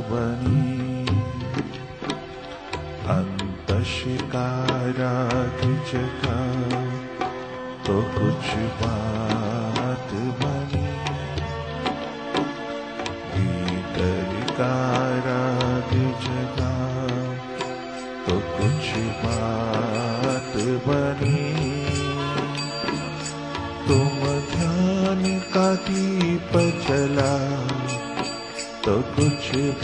बनी। अंतशिकाराग जगा तो कुछ बात बनी। भीतर काराग जगा तो कुछ बात बनी। तुम ध्यान का दीप जला तो कुछ